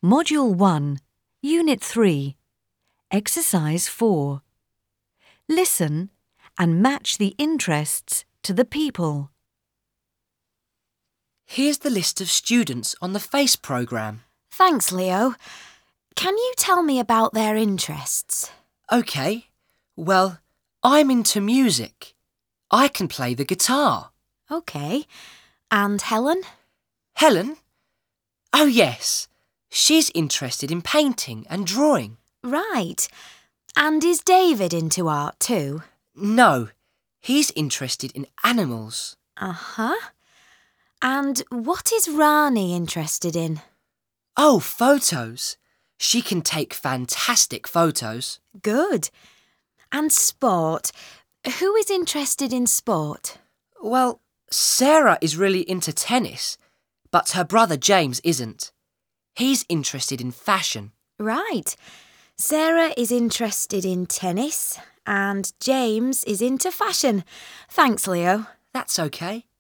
Module 1, Unit 3, Exercise 4. Listen and match the interests to the people. Here's the list of students on the FACE programme. Thanks, Leo. Can you tell me about their interests? OK, well, I'm into music. I can play the guitar. OK. And Helen? Helen? Oh, yes. She's interested in painting and drawing. Right. And is David into art too? No, he's interested in animals. Uh-huh. And what is Rani interested in? Oh, photos. She can take fantastic photos. Good. And sport. Who is interested in sport? Well, Sarah is really into tennis, but her brother James isn't. He's interested in fashion. Right. Sarah is interested in tennis and James is into fashion. Thanks, Leo. That's OK.